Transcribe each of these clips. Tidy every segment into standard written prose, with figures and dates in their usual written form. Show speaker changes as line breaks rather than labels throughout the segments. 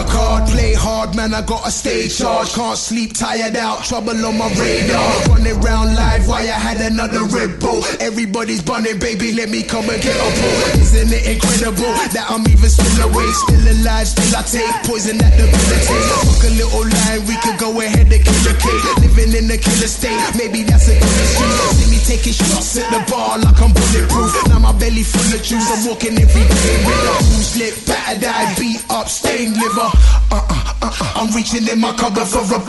Work hard, play hard, man, I gotta stay charged. Can't sleep, tired out, trouble on my radar. Running round live while I had another Red Bull. Everybody's bunning, baby, let me come and get a pull. Isn't it incredible that I'm even still awake? Still alive, still I take poison at the debilitate. Took a little line, we could go ahead and kill a cake. Living in the killer state, maybe that's a good excuse. See me taking shots at the bar like I'm bulletproof. Now my belly full of juice, I'm walking every day with a who's lit, battered eye, beat up, stained liver. I'm reaching in my cupboard for a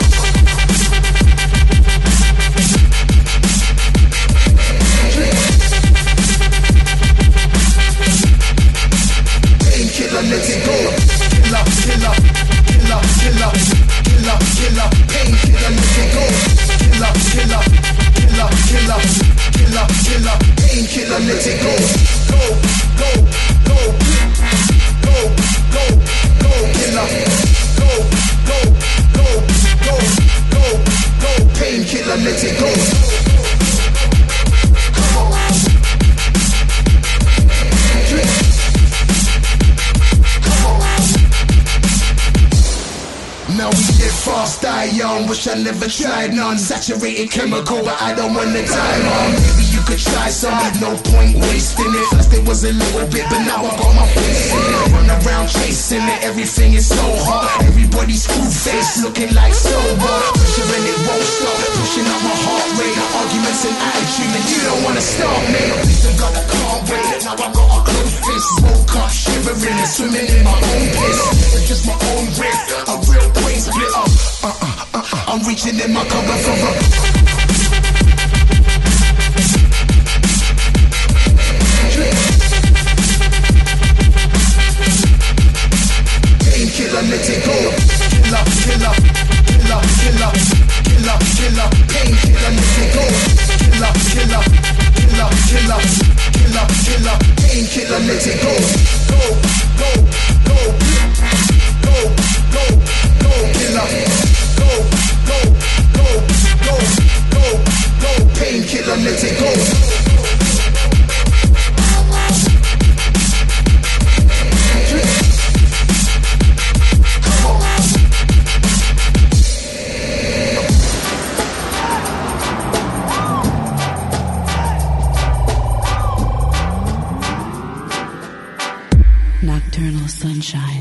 painkiller, let it go. Killer, killer, killer, killer, killer, killer, painkiller, let it go. Killer, killer, killer, killer, killer, killer, painkiller, let it go. Go, go, go, go, go, go, killer. Go, go, go, go, go, go, painkiller, let it go. Come on. Come on. Now we live fast, die young. Wish I never tried none. Saturated chemical, but I don't wanna die, mom. Maybe you could try some, no point wasting it. First it was a little bit, but now I got my face in it. Run around chasing it, everything is so hard. Everybody's screw face, looking like sober. Pressure and it won't stop, pushing up my heart rate. Arguments and attitude, and you don't wanna stop me. Still got a car wait, now I got a close fist. Woke up shivering and swimming in my own piss. It's just my own risk, a real brain splitter. I'm reaching in my cupboard for a painkiller, let it go. Killer, killer, killer, killer, killer, killer, painkiller, let it go. Killer, killer, killer, killer, killer, killer, painkiller, let it go. Go, go, go, go, go, go, killer. Go, go, go, go, go, go, painkiller, let it go.
Nocturnal sunshine.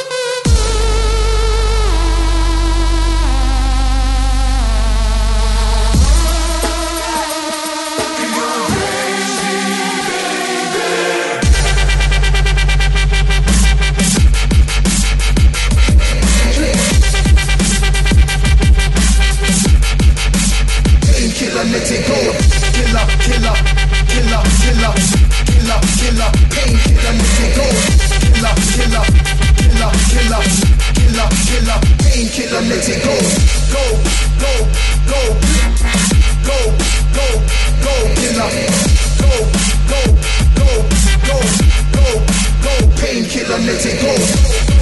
Painkiller, let it go. Killer, killer, killer, killer, killer, killer, painkiller, let it go. Killer, killer, killer, killer, killer, killer, painkiller, let it go. Go, go, go, go, go, go, killer. Go, go, go, go, go, go, painkiller, let it go.